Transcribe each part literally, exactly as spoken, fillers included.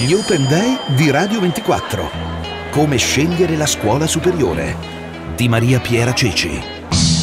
Gli Open Day di Radio ventiquattro. Come scegliere la scuola superiore. Di Maria Piera Ceci.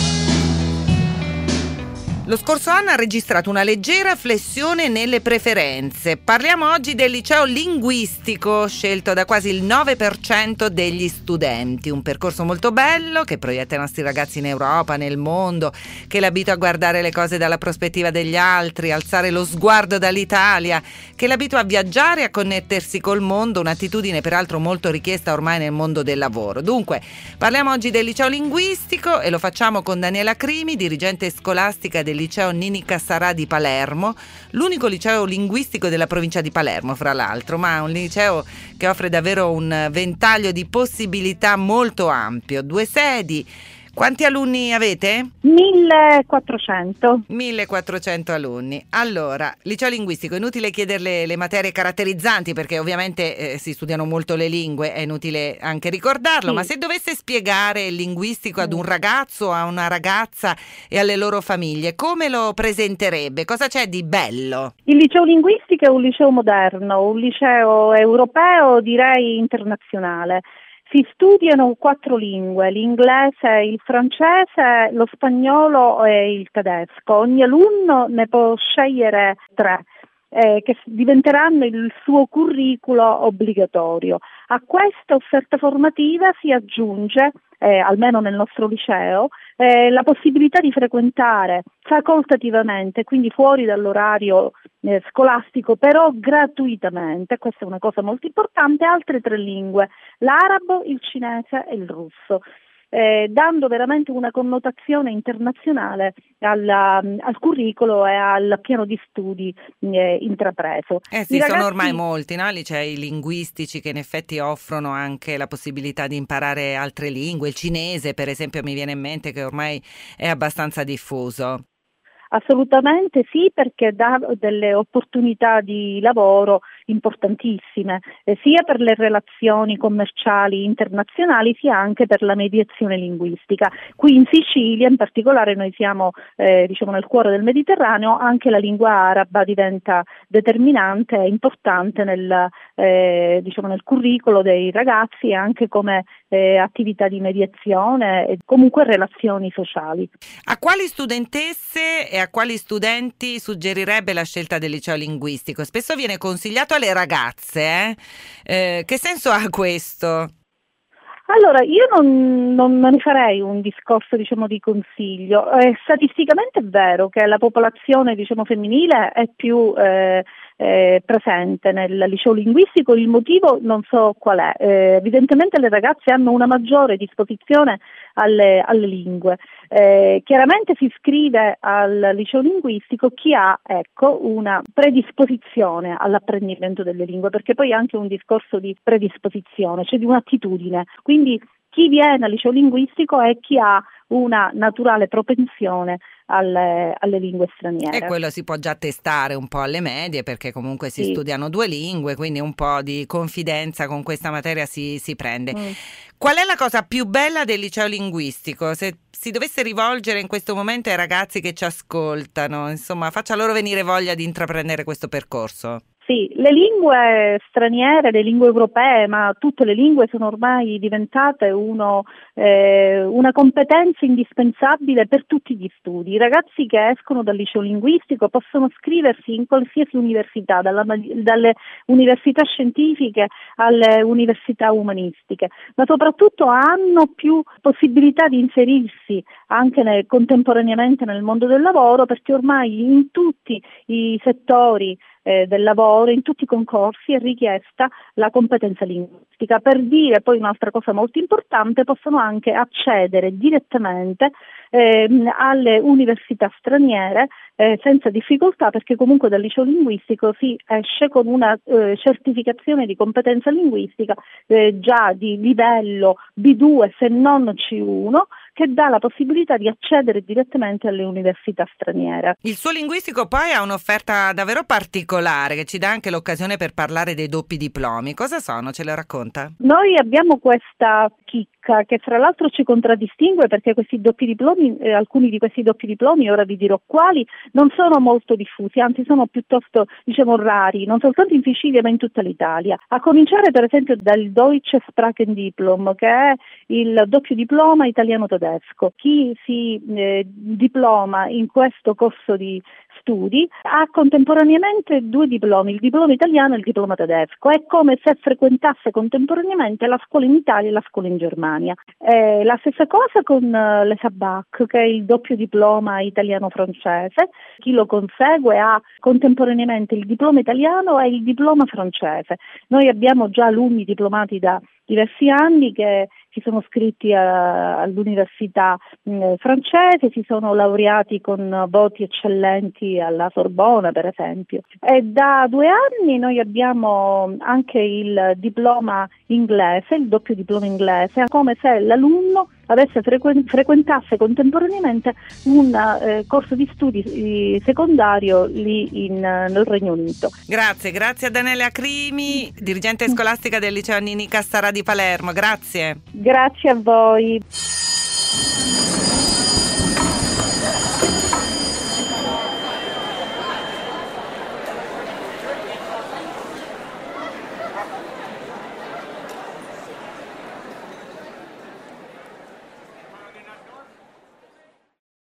Lo scorso anno ha registrato una leggera flessione nelle preferenze. Parliamo oggi del liceo linguistico, scelto da quasi il nove per cento degli studenti. Un percorso molto bello che proietta i nostri ragazzi in Europa, nel mondo, che li abitua a guardare le cose dalla prospettiva degli altri, alzare lo sguardo dall'Italia, che li abitua a viaggiare e a connettersi col mondo, un'attitudine peraltro molto richiesta ormai nel mondo del lavoro. Dunque, parliamo oggi del liceo linguistico e lo facciamo con Daniela Crimi, dirigente scolastica del liceo Nini Cassarà di Palermo, l'unico liceo linguistico della provincia di Palermo, fra l'altro, ma un liceo che offre davvero un ventaglio di possibilità molto ampio. Due sedi. Quanti alunni avete? millequattrocento. millequattrocento alunni. Allora, liceo linguistico, inutile chiederle le materie caratterizzanti perché ovviamente eh, si studiano molto le lingue, è inutile anche ricordarlo, Sì. ma se dovesse spiegare il linguistico ad un ragazzo, a una ragazza e alle loro famiglie, come lo presenterebbe? Cosa c'è di bello? Il liceo linguistico è un liceo moderno, un liceo europeo, direi internazionale. Si studiano quattro lingue, l'inglese, il francese, lo spagnolo e il tedesco. Ogni alunno ne può scegliere tre, eh, che diventeranno il suo curriculo obbligatorio. A questa offerta formativa si aggiunge, eh, almeno nel nostro liceo, eh, la possibilità di frequentare facoltativamente, quindi fuori dall'orario eh, scolastico, però gratuitamente, questa è una cosa molto importante, altre tre lingue, l'arabo, il cinese e il russo. Eh, dando veramente una connotazione internazionale alla, al curricolo e al piano di studi eh, intrapreso. Eh sì, I sono ragazzi... ormai molti, no? Licei linguistici che in effetti offrono anche la possibilità di imparare altre lingue, il cinese per esempio mi viene in mente che ormai è abbastanza diffuso. Assolutamente sì, perché dà delle opportunità di lavoro importantissime, eh, sia per le relazioni commerciali internazionali sia anche per la mediazione linguistica. Qui in Sicilia in particolare noi siamo eh, diciamo nel cuore del Mediterraneo, anche la lingua araba diventa determinante e importante nel, eh, diciamo nel curricolo dei ragazzi e anche come eh, attività di mediazione e comunque relazioni sociali. A quali studentesse e a quali studenti suggerirebbe la scelta del liceo linguistico? Spesso viene consigliato alle ragazze, eh? Eh, che senso ha questo? Allora, io non, non ne farei un discorso, diciamo, di consiglio. Eh, statisticamente è vero che la popolazione, diciamo, femminile è più eh, eh, presente nel liceo linguistico, il motivo non so qual è. Eh, evidentemente le ragazze hanno una maggiore disposizione alle, alle lingue. Eh, chiaramente si iscrive al liceo linguistico chi ha, ecco, una predisposizione all'apprendimento delle lingue, perché poi è anche un discorso di predisposizione, cioè di un'attitudine. Quindi chi viene al liceo linguistico è chi ha una naturale propensione alle, alle lingue straniere. E quello si può già testare un po' alle medie perché comunque si sì. studiano due lingue, quindi un po' di confidenza con questa materia si, si prende. Mm. Qual è la cosa più bella del liceo linguistico? Se si dovesse rivolgere in questo momento ai ragazzi che ci ascoltano, insomma, faccia loro venire voglia di intraprendere questo percorso. Sì, le lingue straniere, le lingue europee, ma tutte le lingue sono ormai diventate uno, eh, una competenza indispensabile per tutti gli studi. I ragazzi che escono dal liceo linguistico possono iscriversi in qualsiasi università, dalla, dalle università scientifiche alle università umanistiche, ma soprattutto hanno più possibilità di inserirsi anche nel, contemporaneamente nel mondo del lavoro, perché ormai in tutti i settori Eh, del lavoro, in tutti i concorsi è richiesta la competenza linguistica. Per dire poi un'altra cosa molto importante, possono anche accedere direttamente ehm, alle università straniere eh, senza difficoltà, perché comunque dal liceo linguistico si esce con una eh, certificazione di competenza linguistica eh, già di livello B due se non C uno, che dà la possibilità di accedere direttamente alle università straniere. Il suo linguistico poi ha un'offerta davvero particolare che ci dà anche l'occasione per parlare dei doppi diplomi. Cosa sono? Ce lo racconta? Noi abbiamo questa chicca che fra l'altro ci contraddistingue, perché questi doppi diplomi, eh, alcuni di questi doppi diplomi, ora vi dirò quali, non sono molto diffusi, anzi sono piuttosto diciamo rari, non soltanto in Sicilia ma in tutta l'Italia. A cominciare per esempio dal Deutsche Sprachendiplom, che è il doppio diploma italiano-tedesco. Chi si eh, diploma in questo corso di studi ha contemporaneamente due diplomi, il diploma italiano e il diploma tedesco. È come se frequentasse contemporaneamente la scuola in Italia e la scuola in Germania. Eh, la stessa cosa con uh, l'E S A B A C, che è il doppio diploma italiano-francese. Chi lo consegue ha contemporaneamente il diploma italiano e il diploma francese. Noi abbiamo già alunni diplomati da diversi anni che si sono iscritti a, all'università mh, francese, si sono laureati con voti eccellenti alla Sorbona per esempio. E da due anni noi abbiamo anche il diploma inglese, il doppio diploma inglese, come se l'alunno avesse frequ- frequentasse contemporaneamente un eh, corso di studi eh, secondario lì in, nel Regno Unito. Grazie, grazie a Daniela Crimi, dirigente scolastica del liceo Nini Cassara di Palermo. Grazie. Grazie a voi.